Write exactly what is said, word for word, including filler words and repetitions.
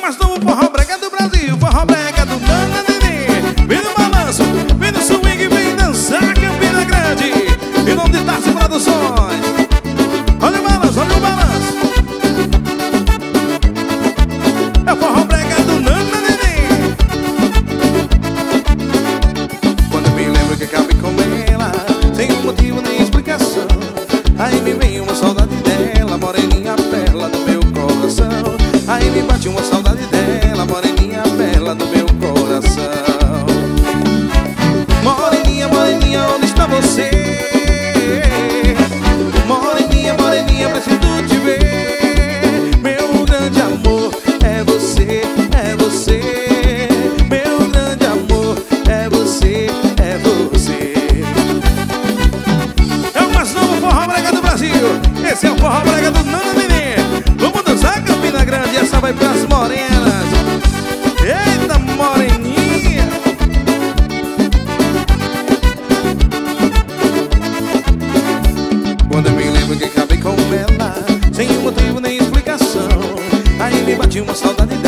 mais novo forró brega do Brasil, forró brega do Nana Nenê. Vem no balanço, vem no swing, vem dançar Campina Grande. Em nome de Tarso Produções. Olha o balanço, olha o balanço. É o forró brega do Nana Nenê. Quando eu me lembro que acabei com ela, sem um motivo nem explicação, aí me vem uma saudade dela, moreninha bela do meu coração. Aí me bate uma saudade dela, moreninha bela do meu coração. Moreninha, moreninha, onde está você? Moreninha, moreninha, preciso te ver. Meu grande amor é você, é você. Meu grande amor é você, é você. É o mais novo forró brega do Brasil. Esse é o forró brega do Nana Nenê. Vamos dançar Campina Grande, essa vai pras morenas. Eita, moreninha. Quando eu me lembro que acabei com ela, sem um motivo nem explicação, aí me bate uma saudade